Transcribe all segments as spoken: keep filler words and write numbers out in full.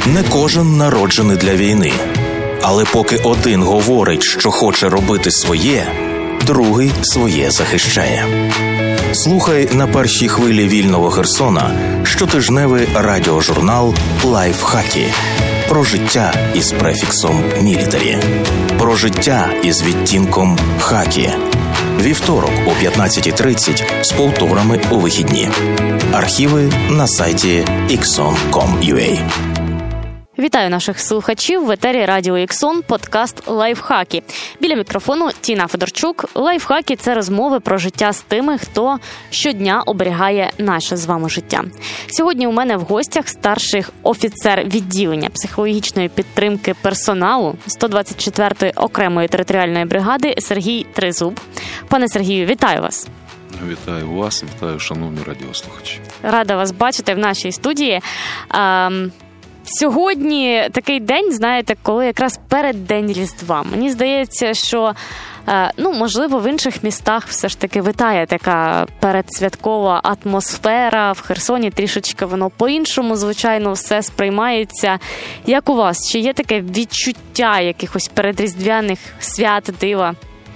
Не кожен народжений для війни. Але поки один говорить, що хоче робити своє, другий своє захищає. Слухай на першій хвилі вільного Херсона щотижневий радіожурнал «Лайфхаки». Про життя із префіксом «мілітарі». Про життя із відтінком «хакі». Вівторок о п'ятнадцята тридцять з повторами у вихідні. Архіви на сайті іксон крапка ком крапка ю а. Вітаю наших слухачів в етері Радіо Іксон, подкаст «Лайфхаки». Біля мікрофону Тіна Федорчук. «Лайфхаки» – це розмови про життя з тими, хто щодня оберігає наше з вами життя. Сьогодні у мене в гостях старший офіцер відділення психологічної підтримки персоналу сто двадцять четвертої окремої територіальної бригади Сергій Тризуб. Пане Сергію, вітаю вас. Вітаю вас, вітаю шановні радіослухачі. Рада вас бачити в нашій студії. Ем... Сьогодні такий день, знаєте, коли якраз переддень Різдва. Мені здається, що, ну, можливо, в інших містах все ж таки витає така передсвяткова атмосфера. В Херсоні трішечки воно по-іншому, звичайно, все сприймається. Як у вас? Чи є таке відчуття якихось передріздвяних свят, дива?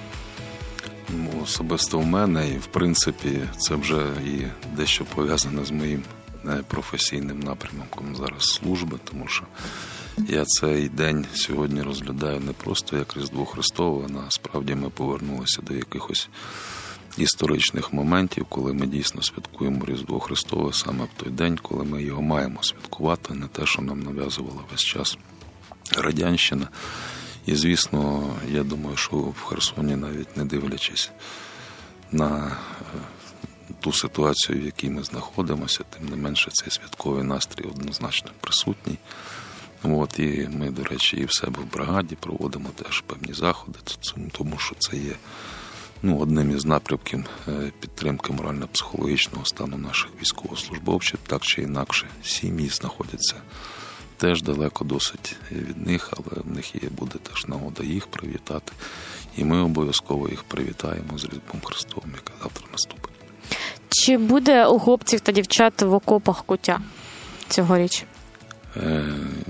Ну, особисто в мене, і в принципі, це вже і дещо пов'язане з моїм професійним напрямком зараз служби, тому що я цей день сьогодні розглядаю не просто як Різдво Христове, а насправді ми повернулися до якихось історичних моментів, коли ми дійсно святкуємо Різдво Христове саме в той день, коли ми його маємо святкувати, не те, що нам нав'язувала весь час радянщина. І, звісно, я думаю, що в Херсоні, навіть не дивлячись на ту ситуацію, в якій ми знаходимося, тим не менше цей святковий настрій однозначно присутній. От, і ми, до речі, і в себе в бригаді проводимо теж певні заходи, тому що це є, ну, одним із напрямків підтримки морально-психологічного стану наших військовослужбовців. Так чи інакше, сім'ї знаходяться теж далеко досить від них, але в них є, буде теж нагода їх привітати. І ми обов'язково їх привітаємо з Різдвом Христовим, яке завтра наступить. Чи буде у хлопців та дівчат в окопах куття цьогоріч? Е,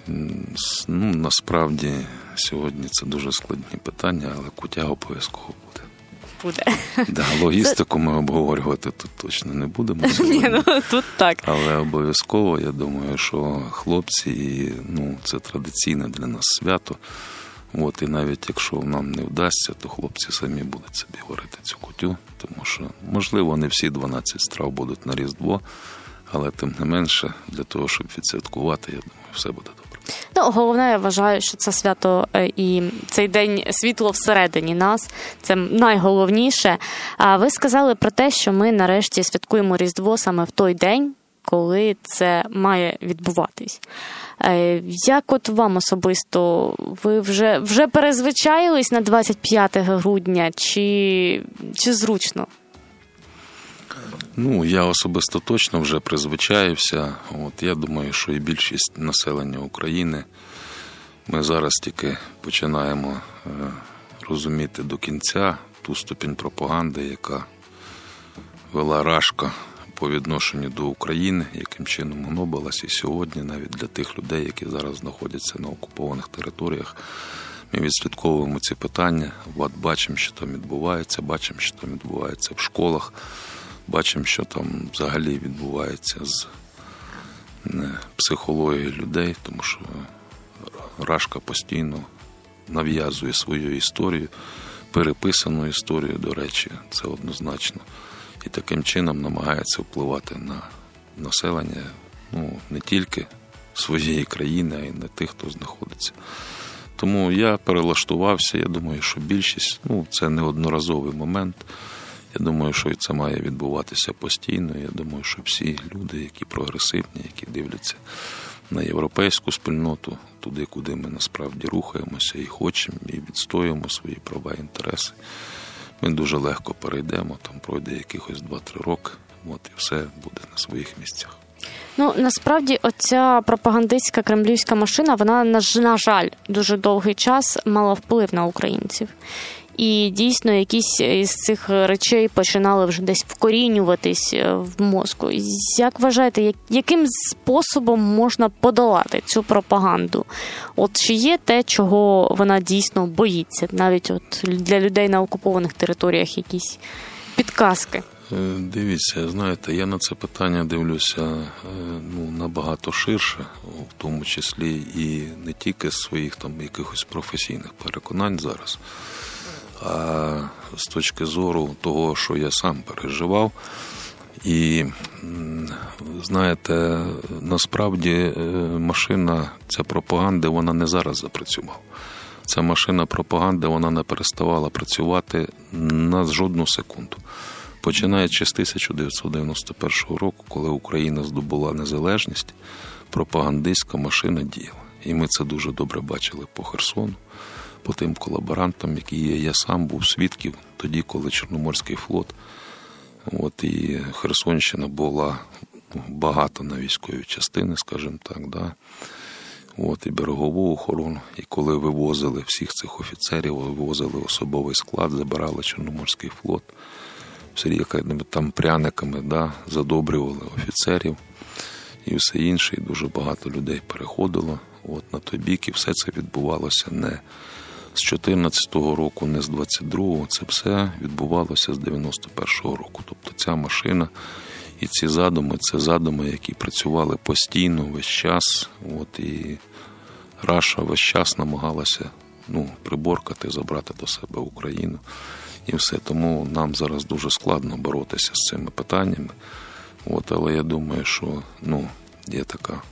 ну, насправді, сьогодні це дуже складні питання, але куття обов'язково буде. Буде. Да, логістику ми обговорювати тут точно не будемо. Ні, ну, тут так. Але обов'язково, я думаю, що хлопці, ну, це традиційне для нас свято. От, і навіть якщо нам не вдасться, то хлопці самі будуть собі варити цю кутю, тому що, можливо, не всі дванадцять страв будуть на Різдво, але тим не менше, для того, щоб відсвяткувати, я думаю, все буде добре. Ну, головне, я вважаю, що це свято і цей день світло всередині нас, це найголовніше. А ви сказали про те, що ми нарешті святкуємо Різдво саме в той день, коли це має відбуватись. Як от вам особисто, ви вже, вже перезвичаїлись на двадцять п'яте грудня, чи, чи зручно? Ну, я особисто точно вже призвичаївся. От, я думаю, що і більшість населення України, ми зараз тільки починаємо е, розуміти до кінця ту ступінь пропаганди, яка вела Рашка по відношенню до України, яким чином гнобилась і сьогодні навіть для тих людей, які зараз знаходяться на окупованих територіях. Ми відслідковуємо ці питання, от бачимо, що там відбувається, бачимо, що там відбувається в школах, бачимо, що там взагалі відбувається з психологією людей, тому що Рашка постійно нав'язує свою історію, переписану історію, до речі, це однозначно. І таким чином намагається впливати на населення, ну, не тільки своєї країни, а й на тих, хто знаходиться. Тому я перелаштувався, я думаю, що більшість, ну, це не одноразовий момент. Я думаю, що і це має відбуватися постійно. Я думаю, що всі люди, які прогресивні, які дивляться на європейську спільноту, туди, куди ми насправді рухаємося і хочемо, і відстоюємо свої права і інтереси, ми дуже легко перейдемо, там пройде якихось два-три роки, от, і все буде на своїх місцях. Ну, насправді, оця пропагандистська кремлівська машина, вона, на жаль, дуже довгий час мала вплив на українців. і дійсно якісь із цих речей починали вже десь вкорінюватись в мозку. Як вважаєте, яким способом можна подолати цю пропаганду? От чи є те, чого вона дійсно боїться? Навіть от для людей на окупованих територіях якісь підказки? Дивіться, знаєте, я на це питання дивлюся ну, набагато ширше, в тому числі і не тільки з своїх там якихось професійних переконань зараз, а з точки зору того, що я сам переживав. І, знаєте, насправді машина, ця пропаганди, вона не зараз запрацювала. Ця машина пропаганди, вона не переставала працювати на жодну секунду. Починаючи з тисяча дев'ятсот дев'яносто першого року, коли Україна здобула незалежність, пропагандистська машина діяла. І ми це дуже добре бачили по Херсону, по тим колаборантам, які є. Я сам був свідків тоді, коли Чорноморський флот, от, і Херсонщина була багата на військові частини, скажімо так, да. От, і берегову охорону. І коли вивозили всіх цих офіцерів, вивозили особовий склад, забирали Чорноморський флот, все там пряниками, да, задобрювали офіцерів і все інше, і дуже багато людей переходило от, на той бік, і все це відбувалося не з чотирнадцятого року, не з двадцять другого, це все відбувалося з дев'яносто першого року. Тобто ця машина і ці задуми, це задуми, які працювали постійно, весь час, от, і Раша весь час намагалася ну, приборкати, забрати до себе Україну. І все. Тому нам зараз дуже складно боротися з цими питаннями. От, але я думаю, що ну, є, така,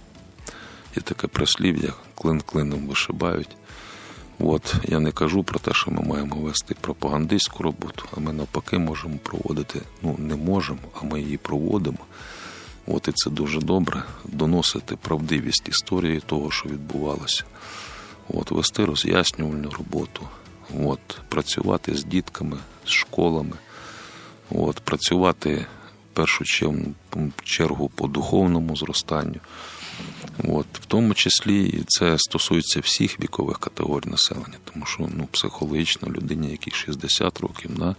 є таке прислів'я, клин клином вишибають. От, я не кажу про те, що ми маємо вести пропагандистську роботу, а ми навпаки можемо проводити, ну не можемо, а ми її проводимо. От, і це дуже добре, доносити правдивість історії того, що відбувалося. От, вести роз'яснювальну роботу. От, працювати з дітками, з школами, от, працювати в першу чергу по духовному зростанню. От, в тому числі і це стосується всіх вікових категорій населення, тому що ну, психологічно людині, якій шістдесят років, да,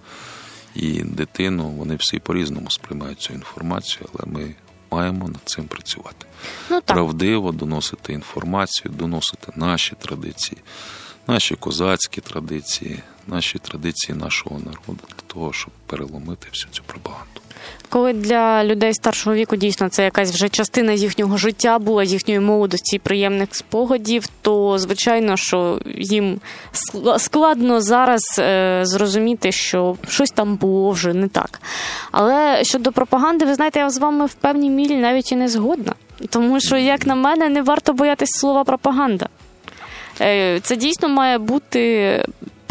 і дитину, вони всі по-різному сприймають цю інформацію, але ми маємо над цим працювати. Ну, правдиво доносити інформацію, доносити наші традиції, наші козацькі традиції, наші традиції нашого народу, для того, щоб переломити всю цю пропаганду. Коли для людей старшого віку дійсно це якась вже частина їхнього життя була, їхньої молодості і приємних спогадів, то, звичайно, що їм складно зараз е, зрозуміти, що щось там було вже не так. Але щодо пропаганди, ви знаєте, я з вами в певній мірі навіть і не згодна. Тому що, як на мене, не варто боятись слова пропаганда. Е, це дійсно має бути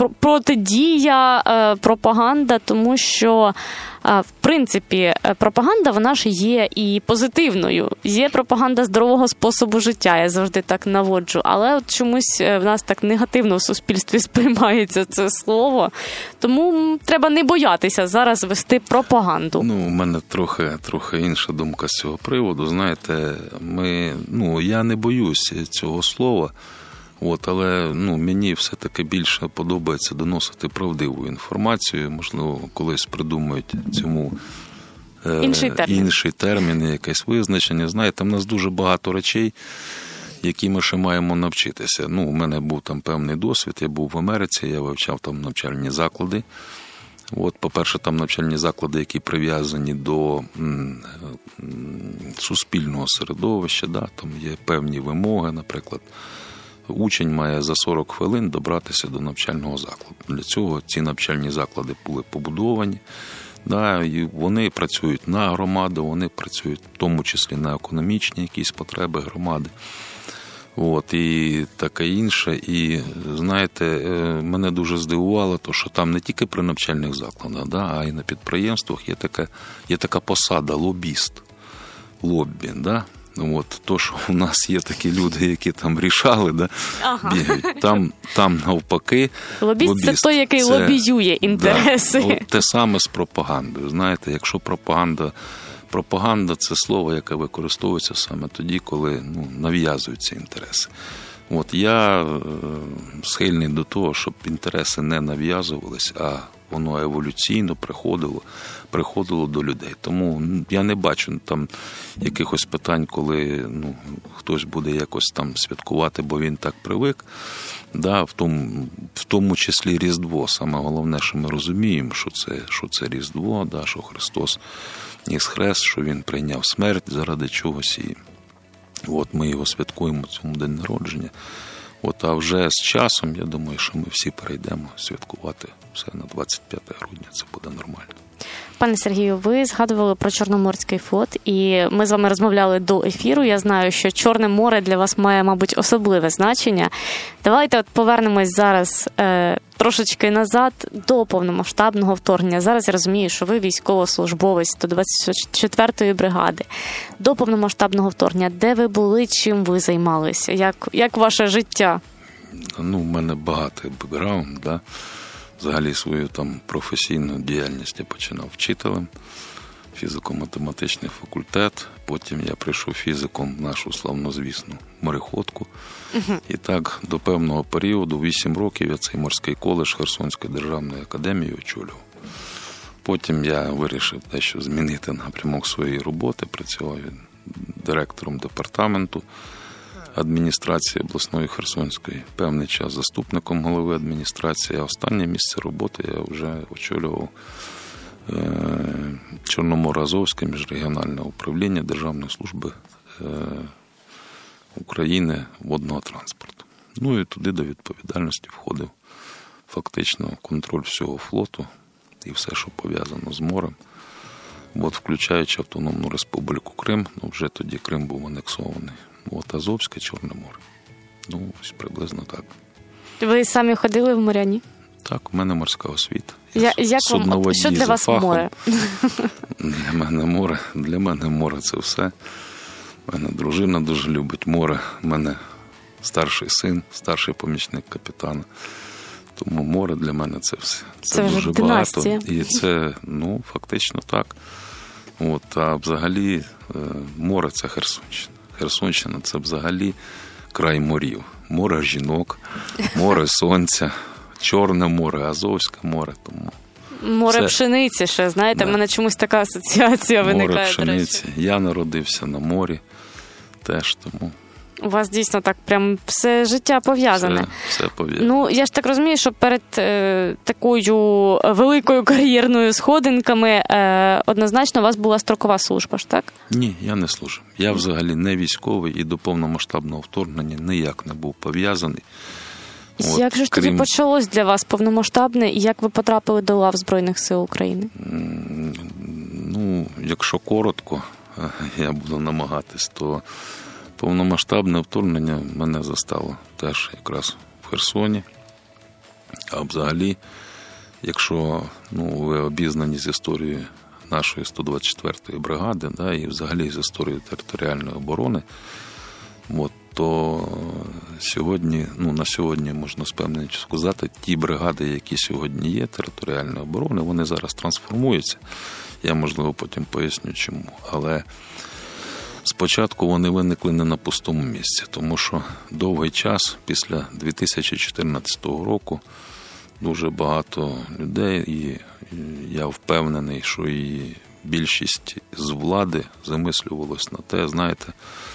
протидія, е, пропаганда, тому що в принципі, пропаганда, вона ж є і позитивною. Є пропаганда здорового способу життя, я завжди так наводжу. Але от чомусь в нас так негативно в суспільстві сприймається це слово. Тому треба не боятися зараз вести пропаганду. Ну, у мене трохи, трохи інша думка з цього приводу. Знаєте, ми, ну, я не боюсь цього слова. От, але ну, мені все-таки більше подобається доносити правдиву інформацію. Можливо, колись придумають цьому е, інший термін. інший термін, якесь визначення. Знаєте, в нас дуже багато речей, які ми ще маємо навчитися. Ну, у мене був там певний досвід, я був в Америці, я вивчав там навчальні заклади. От, по-перше, там навчальні заклади, які прив'язані до м, суспільного середовища, да, там є певні вимоги, наприклад, учень має за сорок хвилин добратися до навчального закладу. Для цього ці навчальні заклади були побудовані. Да, і вони працюють на громаду, вони працюють в тому числі на економічні якісь потреби громади. От, і таке інше. І, знаєте, мене дуже здивувало, то, що там не тільки при навчальних закладах, да, а й на підприємствах є така, є така посада лобіст, лоббі, да. От, то, що у нас є такі люди, які там рішали, да, ага. бігають. Там, там навпаки. Лобіст, лобіст – це той, який це, лобіює інтереси. Да, от те саме з пропагандою. Знаєте, якщо пропаганда, пропаганда – це слово, яке використовується саме тоді, коли ну, нав'язуються інтереси. От я схильний до того, щоб інтереси не нав'язувались, а воно еволюційно приходило, приходило до людей. Тому я не бачу там якихось питань, коли ну, хтось буде якось там святкувати, бо він так привик. Да, в тому, в тому числі Різдво. Саме головне, що ми розуміємо, що це, що це Різдво, да, що Христос ніс хрест, що Він прийняв смерть заради чогось. І от ми його святкуємо цьому день народження. От, а вже з часом, я думаю, що ми всі перейдемо святкувати все на двадцять п'яте грудня. Це буде нормально. Пане Сергію, ви згадували про Чорноморський флот, і ми з вами розмовляли до ефіру. Я знаю, що Чорне море для вас має, мабуть, особливе значення. Давайте от повернемось зараз е, трошечки назад до повномасштабного вторгнення. Зараз я розумію, що ви військовослужбовець сто двадцять четвертої бригади. До повномасштабного вторгнення, де ви були, чим ви займалися? Як, як ваше життя? Ну, в мене багатий бекграунд, да. Взагалі свою там професійну діяльність я починав вчителем, фізико-математичний факультет, потім я прийшов фізиком в нашу славнозвісну мореходку. Uh-huh. І так до певного періоду, вісім років, я цей морський коледж Херсонської державної академії очолював. Потім я вирішив дещо змінити напрямок своєї роботи, працював директором департаменту адміністрації обласної Херсонської, певний час заступником голови адміністрації, а останнє місце роботи я вже очолював е- Чорноморо-Азовське міжрегіональне управління Державної служби е- України водного транспорту. Ну і туди до відповідальності входив фактично контроль всього флоту і все, що пов'язано з морем. От, включаючи Автономну Республіку Крим, ну вже тоді Крим був анексований. От Азовське, Чорне море. Ну, ось приблизно так. Ви самі ходили в моряні? Так, у мене морська освіта. Я, як вам, що для вас фахом. море? Для мене море, для мене море це все. У мене дружина дуже любить море. У мене старший син, старший помічник капітана. Тому море для мене це все. Це, це дуже багато. І це, ну, фактично так. От, а взагалі море – це Херсонщина. Херсонщина – це взагалі край морів. Море жінок, море сонця, Чорне море, Азовське море. Тому море це... пшениці ще, знаєте, в мене чомусь така асоціація виникає. Море пшениці. Я народився на морі теж, тому... У вас дійсно так прям все життя пов'язане. Все, все пов'язане. Ну, я ж так розумію, що перед е, такою великою кар'єрною сходинками е, однозначно у вас була строкова служба ж, так? Ні, я не служив. Я взагалі не військовий і до повномасштабного вторгнення ніяк не був пов'язаний. От, як же ж крім... тоді почалось для вас повномасштабне і як ви потрапили до лав Збройних сил України? Ну, якщо коротко, я буду намагатись, то повномасштабне вторгнення мене застало теж якраз в Херсоні. А взагалі, якщо ну, ви обізнані з історією нашої сто двадцять четвертої бригади, да, і взагалі з історією територіальної оборони, от, то сьогодні, ну, на сьогодні можна з певністю сказати, ті бригади, які сьогодні є територіальної оборони, вони зараз трансформуються. Я, можливо, потім поясню чому. Але спочатку вони виникли не на пустому місці, тому що довгий час, після дві тисячі чотирнадцятого року, дуже багато людей, і я впевнений, що і більшість з влади замислювалось на те, знаєте,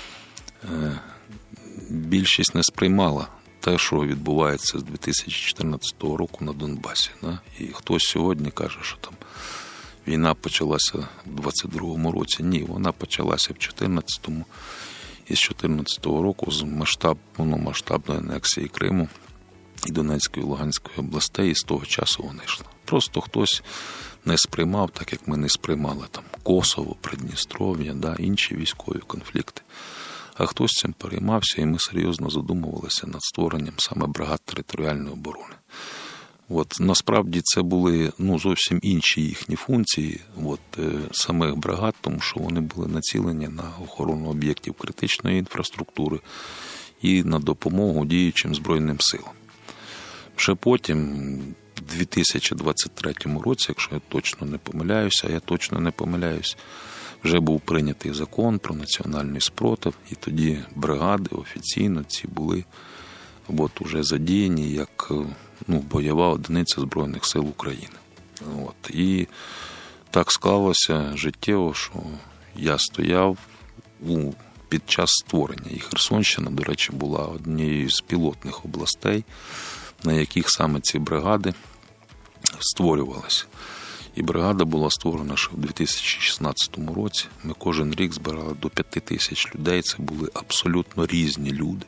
більшість не сприймала те, що відбувається з дві тисячі чотирнадцятого року на Донбасі. Да? І хтось сьогодні каже, що там війна почалася в двадцять другому році. Ні, вона почалася в чотирнадцятому. І з чотирнадцятого року з масштаб, повномасштабної анексії Криму і Донецької, і Луганської областей, і з того часу вона йшла. Просто хтось не сприймав, так як ми не сприймали там Косово, Придністров'я, да, інші військові конфлікти. А хтось цим переймався, і ми серйозно задумувалися над створенням саме бригад територіальної оборони. От, насправді це були ну, зовсім інші їхні функції от, е, самих бригад, тому що вони були націлені на охорону об'єктів критичної інфраструктури і на допомогу діючим Збройним силам. Вже потім, в дві тисячі двадцять третьому році, якщо я точно не помиляюся, а я точно не помиляюсь, вже був прийнятий закон про національний спротив, і тоді бригади офіційно ці були от, уже задіяні як ну, бойова одиниця Збройних сил України. От. І так склалося життєво, що я стояв у, під час створення. І Херсонщина, до речі, була однією з пілотних областей, на яких саме ці бригади створювалися. І бригада була створена ще в дві тисячі шістнадцятому році. Ми кожен рік збирали до п'яти тисяч людей. Це були абсолютно різні люди.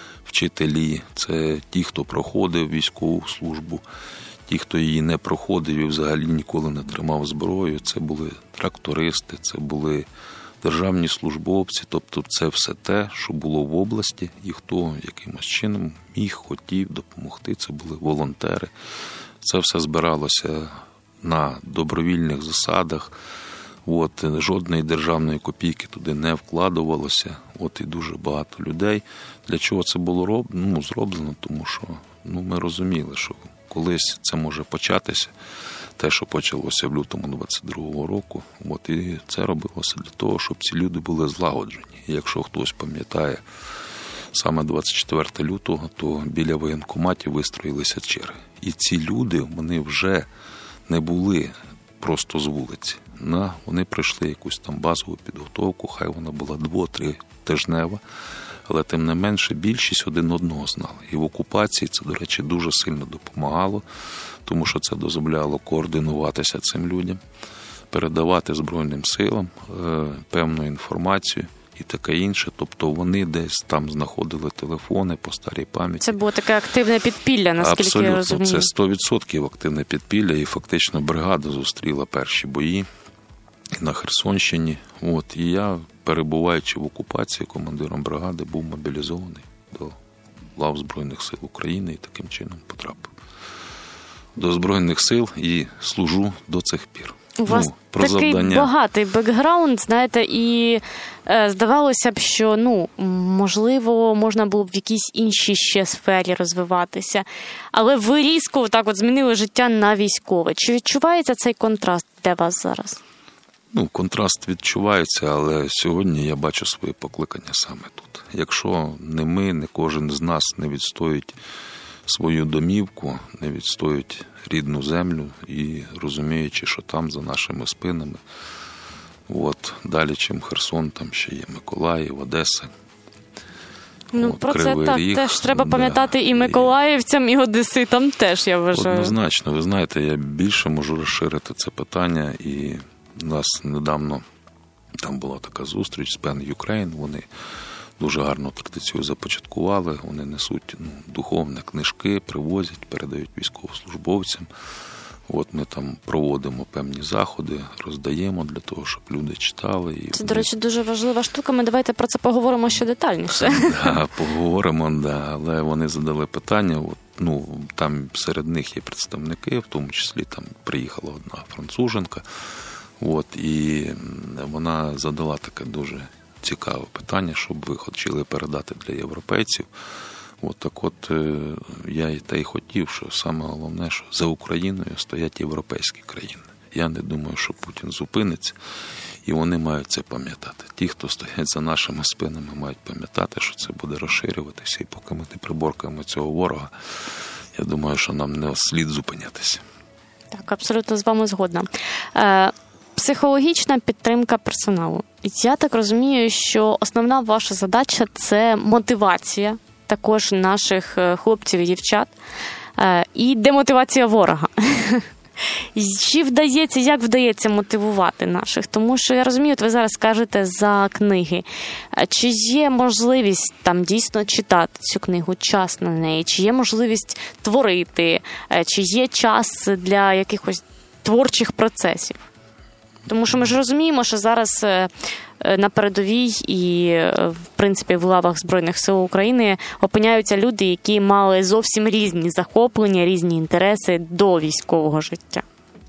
Вчителі, це ті, хто проходив військову службу, ті, хто її не проходив і взагалі ніколи не тримав зброю. Це були трактористи, це були державні службовці. Тобто це все те, що було в області, і хто якимось чином міг, хотів допомогти. Це були волонтери. Це все збиралося на добровільних засадах. От, жодної державної копійки туди не вкладувалося. От, і дуже багато людей. Для чого це було роб... ну, зроблено? Тому що ну, ми розуміли, що колись це може початися. Те, що почалося в лютому двадцять другого року. От, і це робилося для того, щоб ці люди були злагоджені. І якщо хтось пам'ятає саме двадцять четвертого лютого, то біля воєнкоматів вистроїлися черги. І ці люди, вони вже не були просто з вулиці. На, вони пройшли якусь там базову підготовку, хай вона була дво-три тижнева, але тим не менше більшість один одного знали. І в окупації це, до речі, дуже сильно допомагало, тому що це дозволяло координуватися цим людям, передавати Збройним силам е, певну інформацію і таке інше. Тобто вони десь там знаходили телефони по старій пам'яті. Це було таке активне підпілля, наскільки Абсолютно, я розумію. Абсолютно, це сто відсотків активне підпілля, і фактично бригада зустріла перші бої на Херсонщині. От, і я, перебуваючи в окупації, командиром бригади, був мобілізований до лав Збройних сил України і таким чином потрапив до Збройних сил і служу до цих пір. У вас ну, про такий завдання... багатий бекграунд, знаєте, і е, здавалося б, що, ну, можливо, можна було б в якійсь іншій ще сфері розвиватися. Але ви різко так от змінили життя на військове. Чи відчувається цей контраст для вас зараз? Ну, контраст відчувається, але сьогодні я бачу своє покликання саме тут. Якщо не ми, не кожен з нас не відстоїть свою домівку, не відстоїть рідну землю і розуміючи, що там за нашими спинами, от, далі, чим Херсон, там ще є Миколаїв, Одеса. Ну, от, про це Кривий так Ріг, теж треба да, пам'ятати і миколаївцям, і одеситам теж, я вважаю. Однозначно, ви знаєте, я більше можу розширити це питання, і у нас недавно там була така зустріч з Пен Юкрейн, вони дуже гарну традицію започаткували, вони несуть ну, духовні книжки, привозять, передають військовослужбовцям. От ми там проводимо певні заходи, роздаємо для того, щоб люди читали. І це, вони... до речі, дуже важлива штука, ми давайте про це поговоримо ще детальніше. Да, поговоримо, да, але вони задали питання, от, ну, там серед них є представники, в тому числі там приїхала одна француженка, от, і вона задала таке дуже цікаве питання, щоб ви хотіли передати для європейців. От так от я і те й хотів, що саме головне, що за Україною стоять європейські країни. Я не думаю, що Путін зупиниться, і вони мають це пам'ятати. Ті, хто стоять за нашими спинами, мають пам'ятати, що це буде розширюватися, і поки ми не приборкаємо цього ворога, я думаю, що нам не слід зупинятися. Так, абсолютно з вами згодна. Е, психологічна підтримка персоналу. Я так розумію, що основна ваша задача – це мотивація також наших хлопців і дівчат і демотивація ворога. Чи вдається, як вдається мотивувати наших? Тому що, я розумію, от ви зараз кажете за книги. Чи є можливість там дійсно читати цю книгу, час на неї? Чи є можливість творити? Чи є час для якихось творчих процесів? Тому що ми ж розуміємо, що зараз на передовій і, в принципі, в лавах Збройних сил України опиняються люди, які мали зовсім різні захоплення, різні інтереси до військового життя.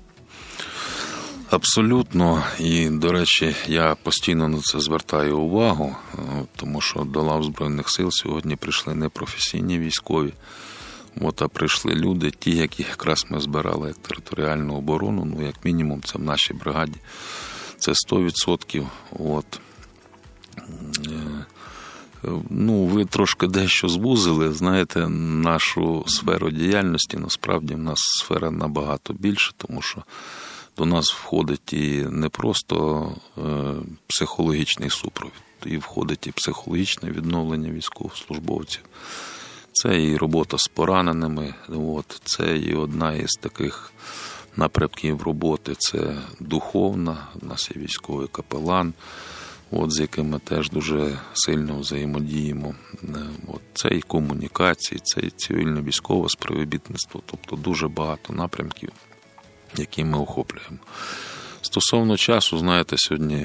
Абсолютно. І, до речі, я постійно на це звертаю увагу, тому що до лав Збройних сил сьогодні прийшли не професійні військові, от, а прийшли люди, ті, які якраз ми збирали як територіальну оборону, ну, як мінімум, це в нашій бригаді. Це сто відсотків. От. Ну, ви трошки дещо звузили, знаєте, нашу сферу діяльності, насправді в нас сфера набагато більше, тому що до нас входить і не просто е, психологічний супровід, і входить і психологічне відновлення військовослужбовців. Це і робота з пораненими, от, це і одна із таких напрямків роботи, це духовна, у нас є військовий капелан, от, з яким ми теж дуже сильно взаємодіємо. От, це і комунікації, це і цивільно-військове співробітництво, тобто дуже багато напрямків, які ми охоплюємо. Стосовно часу, знаєте, сьогодні,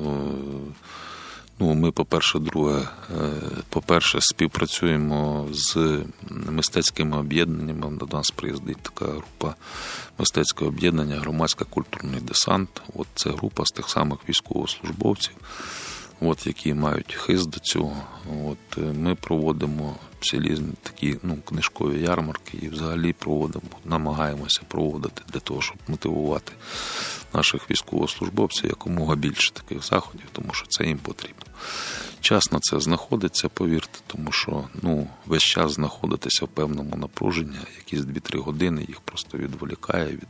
ну, ми, по-перше, друге, по-перше, співпрацюємо з мистецькими об'єднаннями. До нас приїздить така група мистецького об'єднання «Громадсько-культурний десант». От це група з тих самих військовослужбовців, от, які мають хист до цього. От, ми проводимо всі такі, ну, книжкові ярмарки і взагалі проводимо, намагаємося проводити для того, щоб мотивувати наших військовослужбовців якомога більше таких заходів, тому що це їм потрібно. Час на це знаходиться, повірте, тому що, ну, весь час знаходитися в певному напруженні, якісь дві-три години їх просто відволікає від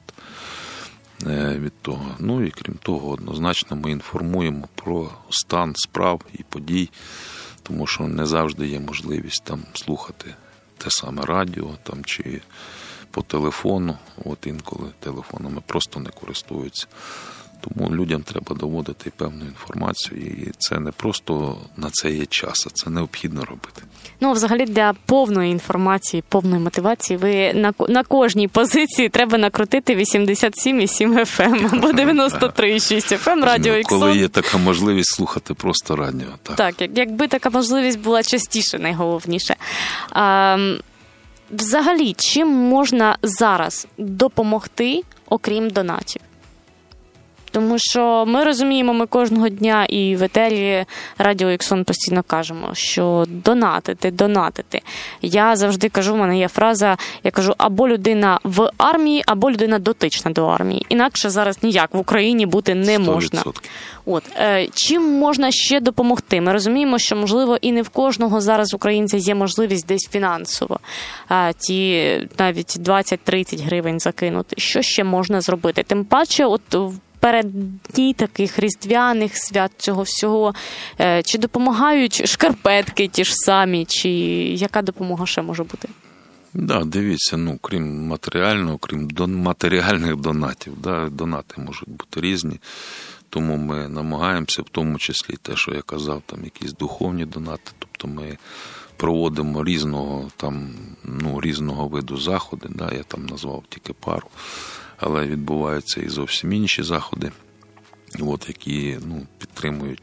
від того. Ну і крім того, однозначно ми інформуємо про стан справ і подій, тому що не завжди є можливість там слухати те саме радіо там, чи по телефону, от інколи телефонами просто не користуються. Тому людям треба доводити певну інформацію, і це не просто на це є час, а це необхідно робити. Ну, взагалі, для повної інформації, повної мотивації, ви на, на кожній позиції треба накрутити вісімдесят сім і сім еф ем або дев'яносто три і шість еф ем, радіо Іксон. Коли є така можливість слухати просто радіо. Так, так, якби така можливість була частіше, найголовніше. А, взагалі, чим можна зараз допомогти, окрім донатів? Тому що ми розуміємо, ми кожного дня і в етері Радіо Іксон постійно кажемо, що донатити, донатити. Я завжди кажу, в мене є фраза, я кажу, або людина в армії, або людина дотична до армії. Інакше зараз ніяк в Україні бути не можна. сто відсотків. От, е, чим можна ще допомогти? Ми розуміємо, що, можливо, і не в кожного зараз українця є можливість десь фінансово е, ті навіть двадцять-тридцять гривень закинути. Що ще можна зробити? Тим паче, от перед дні таких різдвяних свят цього всього, е, чи допомагають шкарпетки ті ж самі, чи яка допомога ще може бути? Да, дивіться, ну, крім матеріального, крім дон, матеріальних донатів, да, донати можуть бути різні, тому ми намагаємося, в тому числі те, що я казав, там якісь духовні донати, тобто ми проводимо різного, там, ну, різного виду заходи, да, я там назвав тільки пару, але відбуваються і зовсім інші заходи, от, які, ну, підтримують.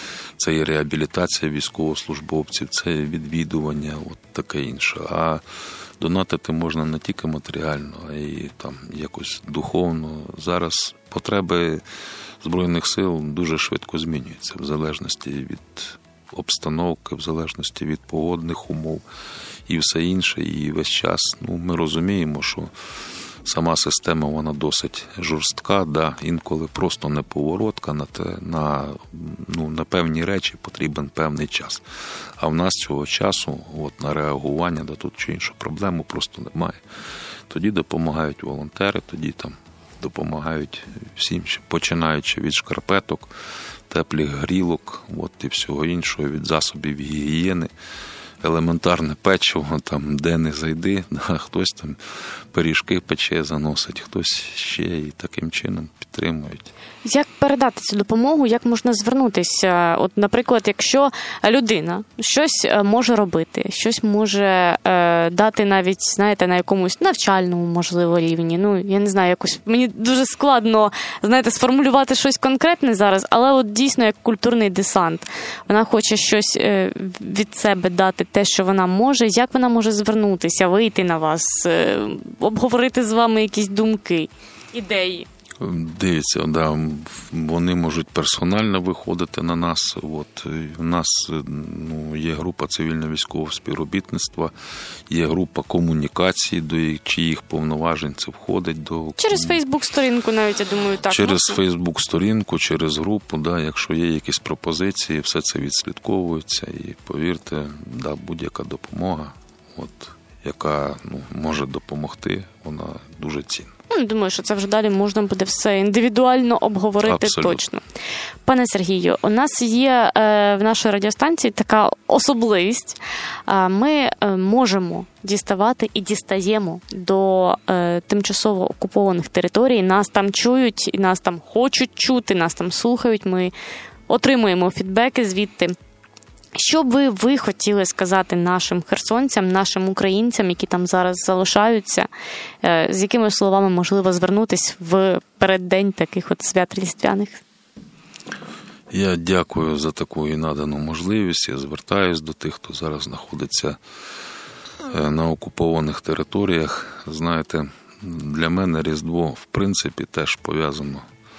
Це і реабілітація військовослужбовців, це відвідування, от таке інше. А донатити можна не тільки матеріально, а й там якось духовно. Зараз потреби Збройних сил дуже швидко змінюються в залежності від обстановки, в залежності від погодних умов і все інше. І весь час, ну, ми розуміємо, що сама система, вона досить жорстка, да, інколи просто неповоротка, на, те, на, ну, на певні речі потрібен певний час. А в нас цього часу от, на реагування на ту чи іншу проблему просто немає. Тоді допомагають волонтери, тоді там допомагають всім, починаючи від шкарпеток, теплих грілок, от, і всього іншого, від засобів гігієни, елементарне печиво, там, де не зайди, да, хтось там пиріжки пече, заносить, хтось ще, і таким чином підтримують. Як передати цю допомогу, як можна звернутися? От, наприклад, якщо людина щось може робити, щось може е, дати навіть, знаєте, на якомусь навчальному, можливо, рівні. Ну, я не знаю, якось мені дуже складно, знаєте, сформулювати щось конкретне зараз, але от дійсно як культурний десант. Вона хоче щось е, від себе дати, те, що вона може. Як вона може звернутися, вийти на вас, е, обговорити з вами якісь думки, ідеї? Дивіться, да, вони можуть персонально виходити на нас. От, у нас ну, є група цивільно-військового співробітництва, є група комунікації, до чиїх повноважень це входить. До... Через Фейсбук-сторінку навіть, я думаю, так. Через Фейсбук-сторінку, через групу, да, якщо є якісь пропозиції, все це відслідковується. І повірте, да, будь-яка допомога, от, яка ну, може допомогти, вона дуже цінна. Думаю, що це вже далі можна буде все індивідуально обговорити. Абсолютно. Точно. Пане Сергію, у нас є е, в нашій радіостанції така особливість. Е, ми е, можемо діставати і дістаємо до е, тимчасово окупованих територій. Нас там чують, і нас там хочуть чути, нас там слухають. Ми отримуємо фідбеки звідти. Що би ви хотіли сказати нашим херсонцям, нашим українцям, які там зараз залишаються, з якими словами можливо звернутись в переддень таких от свят різдвяних? Я дякую за таку і надану можливість. Я звертаюсь до тих, хто зараз знаходиться на окупованих територіях. Знаєте, для мене Різдво, в принципі, теж пов'язано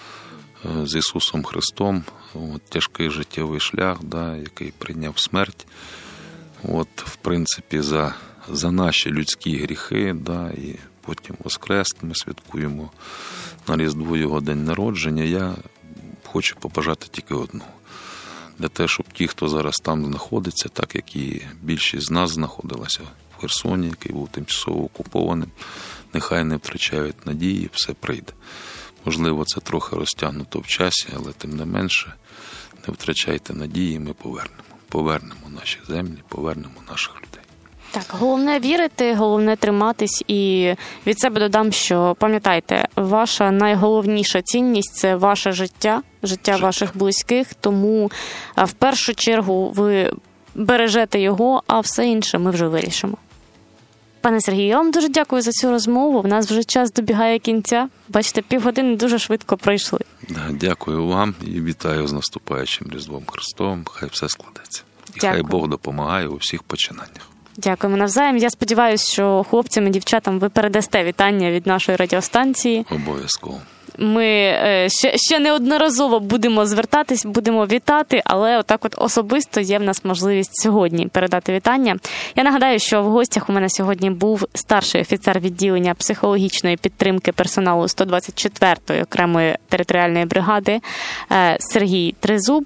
з Ісусом Христом. От, тяжкий життєвий шлях, да, який прийняв смерть. От, в принципі, за, за наші людські гріхи, да, і потім воскрес. Ми святкуємо на Різдво його день народження. Я хочу побажати тільки одну. Для того, щоб ті, хто зараз там знаходиться, так як і більшість з нас знаходилася в Херсоні, який був тимчасово окупованим, нехай не втрачають надії, все прийде. Можливо, це трохи розтягнуто в часі, але тим не менше, не втрачайте надії, ми повернемо. Повернемо наші землі, повернемо наших людей. Так, головне вірити, головне триматись, і від себе додам, що пам'ятайте, ваша найголовніша цінність – це ваше життя, життя, життя ваших близьких, тому в першу чергу ви бережете його, а все інше ми вже вирішимо. Пане Сергію, я вам дуже дякую за цю розмову. В нас вже час добігає кінця. Бачите, півгодини дуже швидко пройшли. Дякую вам і вітаю з наступаючим Різдвом Христовим. Хай все складеться. І дякую. Хай Бог допомагає у всіх починаннях. Дякуємо навзаєм. Я сподіваюся, що хлопцям і дівчатам ви передасте вітання від нашої радіостанції. Обов'язково. Ми ще, ще неодноразово будемо звертатись, будемо вітати, але отак от особисто є в нас можливість сьогодні передати вітання. Я нагадаю, що в гостях у мене сьогодні був старший офіцер відділення психологічної підтримки персоналу сто двадцять четвертої окремої територіальної бригади Сергій Тризуб.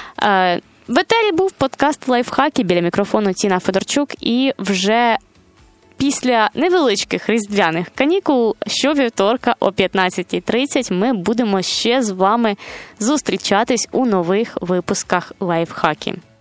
В етері був подкаст «Лайфхаки», біля мікрофону Тіна Федорчук, і вже після невеличких різдвяних канікул щовівторка о п'ятнадцята тридцять ми будемо ще з вами зустрічатись у нових випусках «Лайфхаки».